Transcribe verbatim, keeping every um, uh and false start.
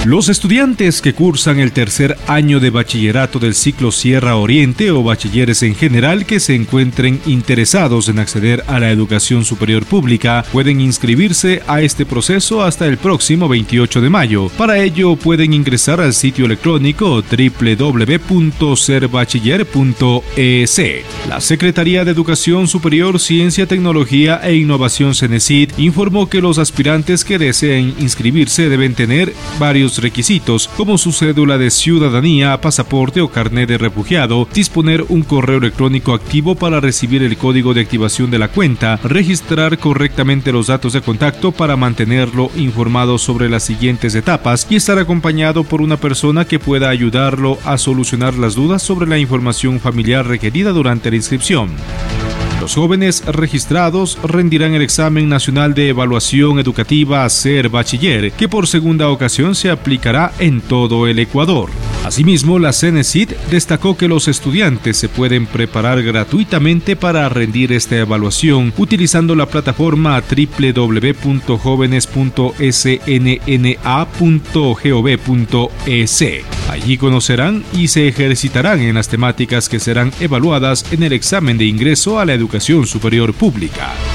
Los estudiantes que cursan el tercer año de bachillerato del ciclo Sierra Oriente o bachilleres en general que se encuentren interesados en acceder a la educación superior pública pueden inscribirse a este proceso hasta el próximo veintiocho de mayo. Para ello pueden ingresar al sitio electrónico doble u doble u doble u punto ser bachiller punto e s. La Secretaría de Educación Superior, Ciencia, Tecnología e Innovación CENESID informó que los aspirantes que deseen inscribirse deben tener varios requisitos como su cédula de ciudadanía, pasaporte o carnet de refugiado, disponer un correo electrónico activo para recibir el código de activación de la cuenta, registrar correctamente los datos de contacto para mantenerlo informado sobre las siguientes etapas y estar acompañado por una persona que pueda ayudarlo a solucionar las dudas sobre la información familiar requerida durante la inscripción. Los jóvenes registrados rendirán el examen nacional de evaluación educativa Ser Bachiller, que por segunda ocasión se aplicará en todo el Ecuador. Asimismo, la CENESID destacó que los estudiantes se pueden preparar gratuitamente para rendir esta evaluación utilizando la plataforma doble u doble u doble u punto jóvenes punto s n n a punto gov punto e s. Allí conocerán y se ejercitarán en las temáticas que serán evaluadas en el examen de ingreso a la educación superior pública.